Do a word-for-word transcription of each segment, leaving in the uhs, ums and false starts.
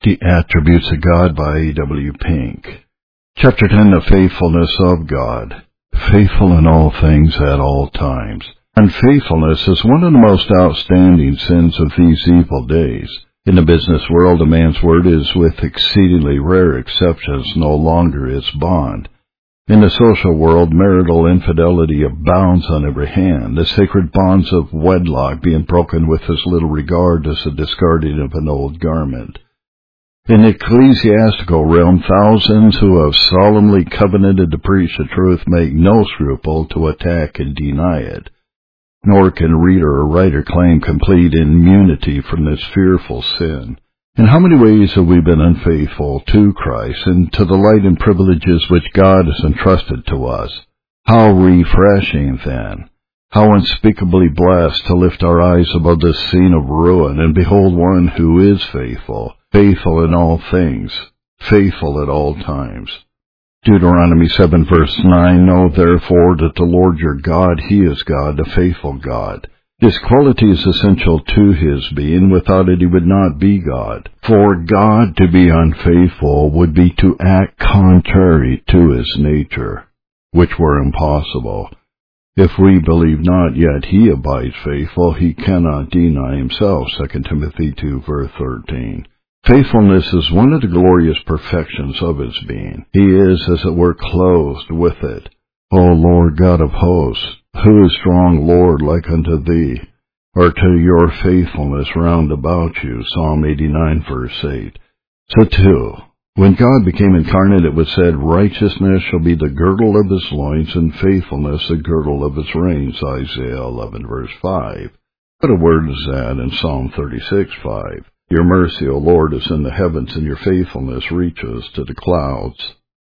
The Attributes of God by A W Pink. Chapter ten, The Faithfulness of God. Faithful in all things at all times. Unfaithfulness is one of the most outstanding sins of these evil days. In the business world, a man's word is, with exceedingly rare exceptions, no longer its bond. In the social world, marital infidelity abounds on every hand, the sacred bonds of wedlock being broken with as little regard as the discarding of an old garment. In the ecclesiastical realm, thousands who have solemnly covenanted to preach the truth make no scruple to attack and deny it. Nor can reader or writer claim complete immunity from this fearful sin. In how many ways have we been unfaithful to Christ and to the light and privileges which God has entrusted to us? How refreshing, then! How unspeakably blessed to lift our eyes above this scene of ruin and behold one who is faithful, faithful in all things, faithful at all times. Deuteronomy seven verse nine, Know therefore that the Lord your God, He is God, a faithful God. This quality is essential to His being. Without it He would not be God. For God to be unfaithful would be to act contrary to His nature, which were impossible. If we believe not, yet He abides faithful, He cannot deny Himself. Second Timothy two verse thirteen. Faithfulness is one of the glorious perfections of His being. He is, as it were, clothed with it. O Lord God of hosts, who is strong, Lord, like unto Thee, or to your faithfulness round about you? Psalm eighty-nine verse eight. So too, when God became incarnate, it was said, Righteousness shall be the girdle of His loins, and faithfulness the girdle of His reins. Isaiah eleven verse five. What a word is that in Psalm thirty-six five. Your mercy, O Lord, is in the heavens, and your faithfulness reaches to the clouds.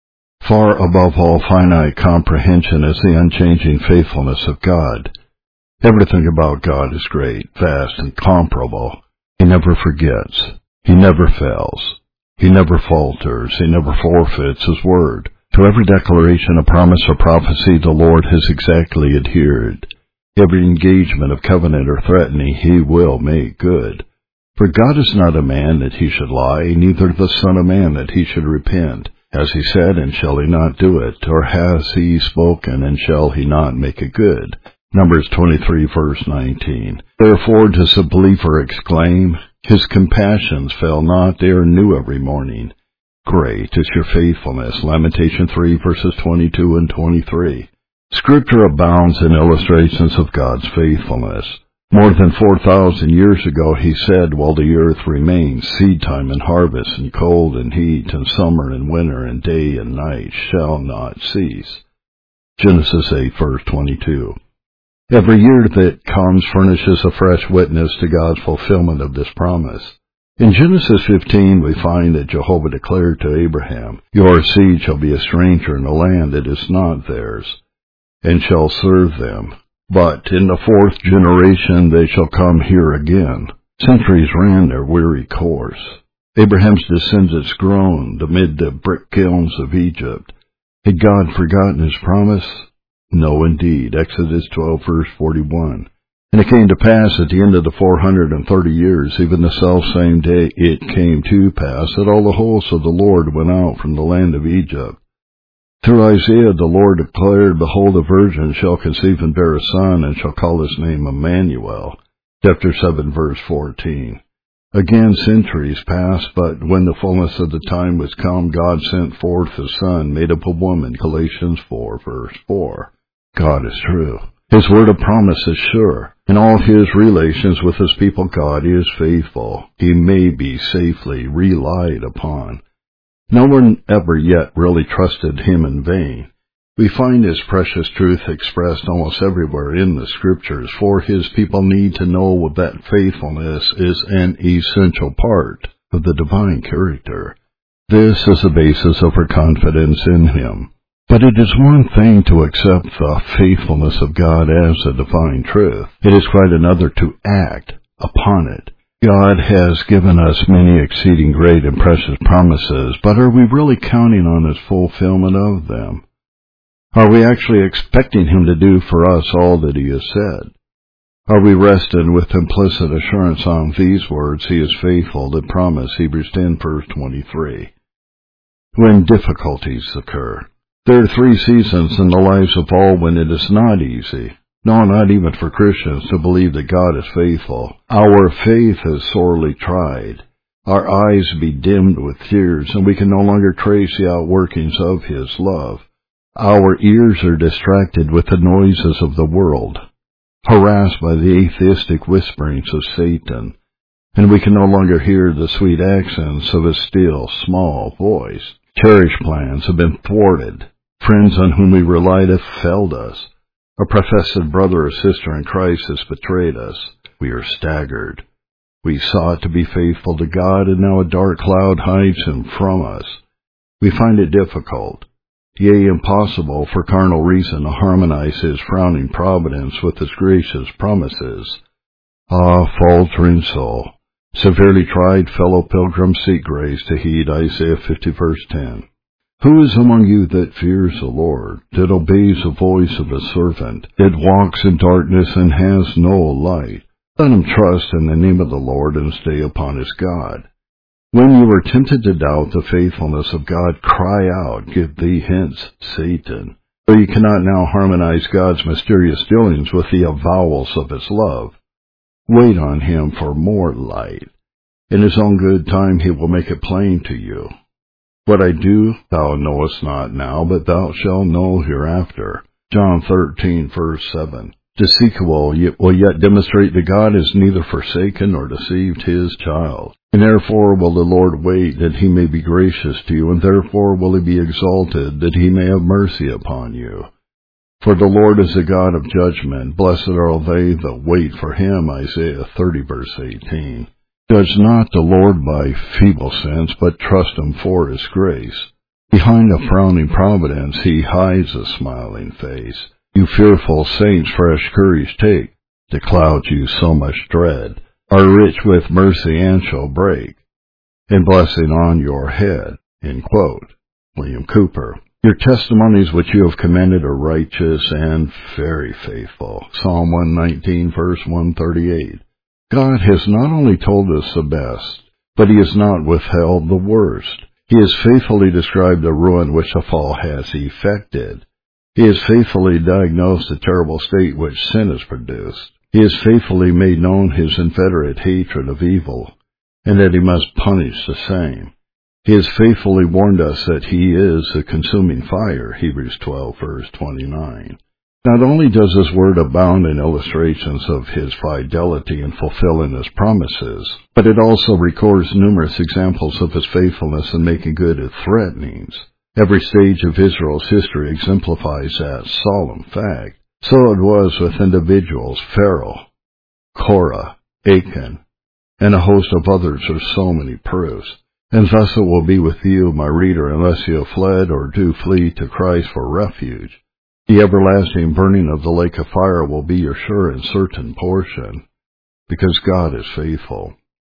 Far above all finite comprehension is the unchanging faithfulness of God. Everything about God is great, vast, and comparable. He never forgets. He never fails. He never falters. He never forfeits His word. To every declaration, a promise, or prophecy, the Lord has exactly adhered. Every engagement of covenant or threatening He will make good. For God is not a man that He should lie, neither the Son of Man that He should repent. Has He said, and shall He not do it? Or has He spoken, and shall He not make it good? Numbers twenty-three verse nineteen. Therefore does the believer exclaim, His compassions fail not, they are new every morning. Great is your faithfulness. Lamentation three verses twenty-two and twenty-three. Scripture abounds in illustrations of God's faithfulness. More than four thousand years ago He said, while the earth remains, seed time and harvest, and cold and heat, and summer and winter, and day and night shall not cease. Genesis eight verse twenty-two. Every year that comes furnishes a fresh witness to God's fulfillment of this promise. In Genesis fifteen we find that Jehovah declared to Abraham, Your seed shall be a stranger in a land that is not theirs, and shall serve them. But in the fourth generation they shall come here again. Centuries ran their weary course. Abraham's descendants groaned amid the brick kilns of Egypt. Had God forgotten His promise? No, indeed. Exodus twelve verse forty-one. And it came to pass at the end of the four hundred and thirty years, even the selfsame day it came to pass, that all the hosts of the Lord went out from the land of Egypt. Through Isaiah the Lord declared, Behold, a virgin shall conceive and bear a son, and shall call his name Emmanuel. Chapter seven verse fourteen. Again centuries passed, but when the fullness of the time was come, God sent forth His Son, made up of woman. Galatians four verse four. God is true. His word of promise is sure. In all His relations with His people, God is faithful. He may be safely relied upon. No one ever yet really trusted Him in vain. We find His precious truth expressed almost everywhere in the Scriptures, for His people need to know that faithfulness is an essential part of the divine character. This is the basis of our confidence in Him. But it is one thing to accept the faithfulness of God as a divine truth. It is quite another to act upon it. God has given us many exceeding great and precious promises, but are we really counting on His fulfillment of them? Are we actually expecting Him to do for us all that He has said? Are we resting with implicit assurance on these words, He is faithful that promise, Hebrews ten, verse twenty-three. When difficulties occur, there are three seasons in the lives of all when it is not easy, no, not even for Christians, to believe that God is faithful. Our faith is sorely tried. Our eyes be dimmed with tears, and we can no longer trace the outworkings of His love. Our ears are distracted with the noises of the world, harassed by the atheistic whisperings of Satan, and we can no longer hear the sweet accents of His still, small voice. Cherished plans have been thwarted. Friends on whom we relied have failed us. A professed brother or sister in Christ has betrayed us. We are staggered. We sought to be faithful to God, and now a dark cloud hides Him from us. We find it difficult, yea, impossible for carnal reason to harmonize His frowning providence with His gracious promises. Ah, faltering soul, severely tried fellow pilgrim, seek grace to heed Isaiah fifty, verse ten. Who is among you that fears the Lord, that obeys the voice of a servant, that walks in darkness and has no light? Let him trust in the name of the Lord and stay upon his God. When you are tempted to doubt the faithfulness of God, cry out, give thee hence, Satan. For you cannot now harmonize God's mysterious dealings with the avowals of His love. Wait on Him for more light. In His own good time He will make it plain to you. What I do thou knowest not now, but thou shalt know hereafter. John thirteen, verse seven. Deceitful will yet demonstrate that God is neither forsaken nor deceived His child. And therefore will the Lord wait, that He may be gracious to you, and therefore will He be exalted, that He may have mercy upon you. For the Lord is a God of judgment. Blessed are they that wait for Him. Isaiah thirty, verse eighteen. Judge not the Lord by feeble sense, but trust Him for His grace. Behind a frowning providence He hides a smiling face. You fearful saints, fresh courage take. The clouds you so much dread are rich with mercy and shall break, and blessing on your head. End quote. William Cooper. Your testimonies which you have commended are righteous and very faithful. Psalm one nineteen, verse one thirty-eight. God has not only told us the best, but He has not withheld the worst. He has faithfully described the ruin which the fall has effected. He has faithfully diagnosed the terrible state which sin has produced. He has faithfully made known His inveterate hatred of evil, and that He must punish the same. He has faithfully warned us that He is a consuming fire, Hebrews twelve, verse twenty-nine. Not only does His word abound in illustrations of His fidelity in fulfilling His promises, but it also records numerous examples of His faithfulness in making good His threatenings. Every stage of Israel's history exemplifies that solemn fact. So it was with individuals, Pharaoh, Korah, Achan, and a host of others are so many proofs. And thus it will be with you, my reader, unless you have fled or do flee to Christ for refuge. The everlasting burning of the lake of fire will be your sure and certain portion, because God is faithful.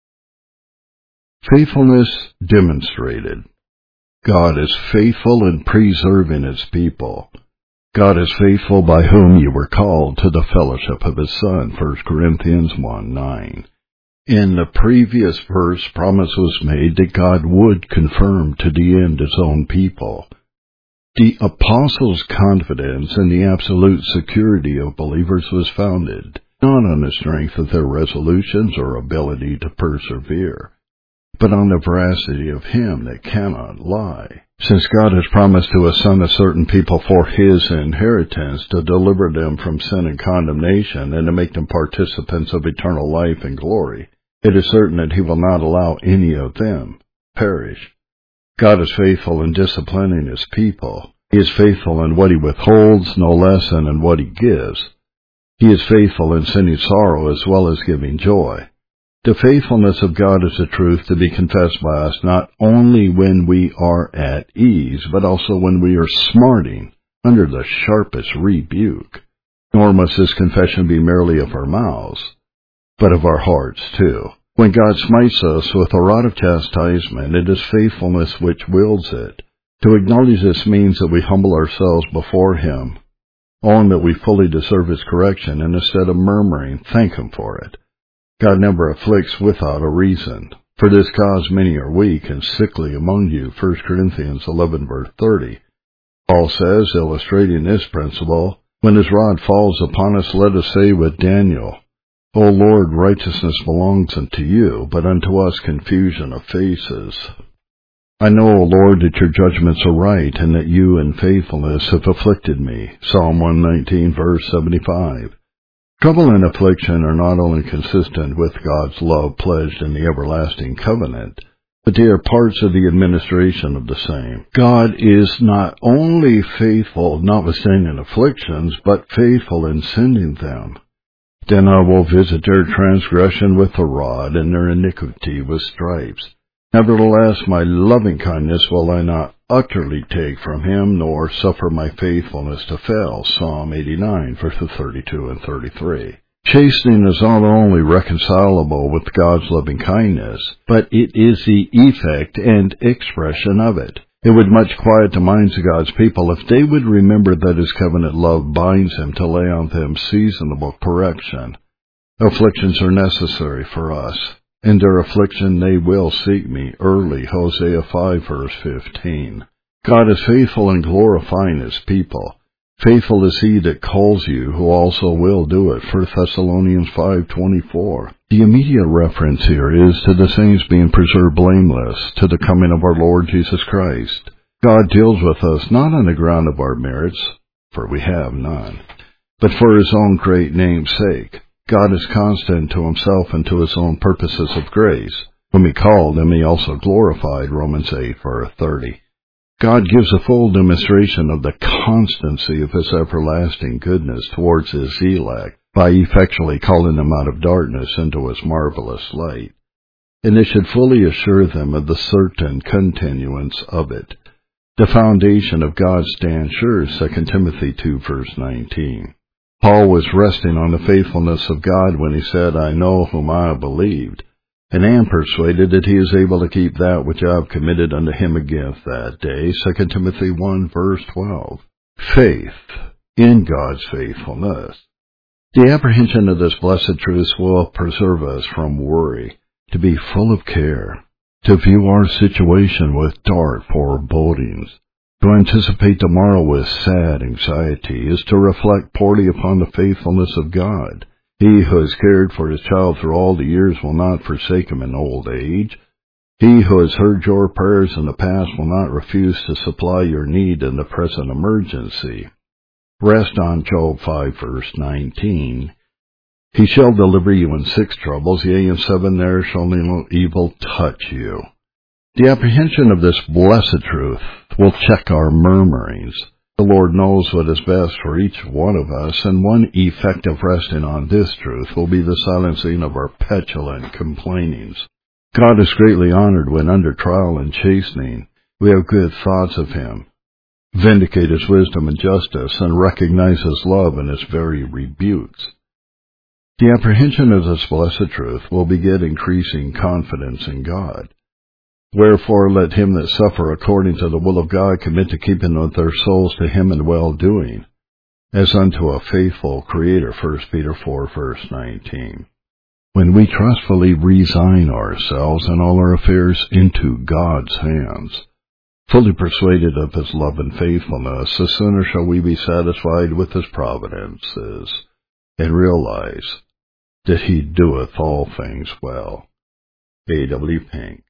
Faithfulness demonstrated. God is faithful in preserving His people. God is faithful by whom you were called to the fellowship of His Son, First Corinthians one nine. In the previous verse, promise was made that God would confirm to the end His own people. The apostles' confidence in the absolute security of believers was founded not on the strength of their resolutions or ability to persevere, but on the veracity of Him that cannot lie. Since God has promised to assign a certain people for His inheritance to deliver them from sin and condemnation and to make them participants of eternal life and glory, it is certain that He will not allow any of them perish. God is faithful in disciplining His people. He is faithful in what He withholds, no less than in what He gives. He is faithful in sending sorrow as well as giving joy. The faithfulness of God is a truth to be confessed by us not only when we are at ease, but also when we are smarting under the sharpest rebuke. Nor must this confession be merely of our mouths, but of our hearts too. When God smites us with a rod of chastisement, it is faithfulness which wields it. To acknowledge this means that we humble ourselves before Him. own that we fully deserve his correction, and instead of murmuring, thank him for it. God never afflicts without a reason. For this cause many are weak and sickly among you, First Corinthians eleven, verse thirty. Paul says, illustrating this principle, when his rod falls upon us, let us say with Daniel, O Lord, righteousness belongs unto you, but unto us confusion of faces. I know, O Lord, that your judgments are right, and that you in faithfulness have afflicted me. Psalm one nineteen, verse seventy-five. Trouble and affliction are not only consistent with God's love pledged in the everlasting covenant, but they are parts of the administration of the same. God is not only faithful notwithstanding afflictions, but faithful in sending them. Then I will visit their transgression with a rod, and their iniquity with stripes. Nevertheless, my loving kindness will I not utterly take from him, nor suffer my faithfulness to fail. Psalm eighty-nine, verses thirty-two and thirty-three. Chastening is not only reconcilable with God's loving kindness, but it is the effect and expression of it. It would much quiet the minds of God's people if they would remember that his covenant love binds him to lay on them seasonable correction. Afflictions are necessary for us. In their affliction they will seek me early, Hosea five, verse fifteen. God is faithful in glorifying his people. Faithful is he that calls you, who also will do it, First Thessalonians five twenty-four. The immediate reference here is to the saints being preserved blameless to the coming of our Lord Jesus Christ. God deals with us not on the ground of our merits, for we have none, but for his own great name's sake. God is constant to himself and to his own purposes of grace. Whom he called, him he also glorified, Romans eight, verse thirty. God gives a full demonstration of the constancy of his everlasting goodness towards his elect by effectually calling them out of darkness into his marvelous light. And this should fully assure them of the certain continuance of it. The foundation of God stands sure, Second Timothy two, verse nineteen. Paul was resting on the faithfulness of God when he said, I know whom I have believed, and am persuaded that he is able to keep that which I have committed unto him against that day, Second Timothy one, verse twelve. Faith in God's faithfulness. The apprehension of this blessed truth will preserve us from worry, to be full of care, to view our situation with dark forebodings. To anticipate tomorrow with sad anxiety is to reflect poorly upon the faithfulness of God. He who has cared for his child through all the years will not forsake him in old age. He who has heard your prayers in the past will not refuse to supply your need in the present emergency. Rest on Job five, verse nineteen. He shall deliver you in six troubles, yea, in seven there shall no evil touch you. The apprehension of this blessed truth will check our murmurings. The Lord knows what is best for each one of us, and one effect of resting on this truth will be the silencing of our petulant complainings. God is greatly honored when under trial and chastening we have good thoughts of him, vindicate his wisdom and justice, and recognize his love in his very rebukes. The apprehension of this blessed truth will beget increasing confidence in God. Wherefore let him that suffer according to the will of God commit the keeping of their souls to him in well-doing, as unto a faithful Creator, First Peter four, verse nineteen. When we trustfully resign ourselves and all our affairs into God's hands, fully persuaded of his love and faithfulness, the sooner shall we be satisfied with his providences, and realize that he doeth all things well. A W Pink.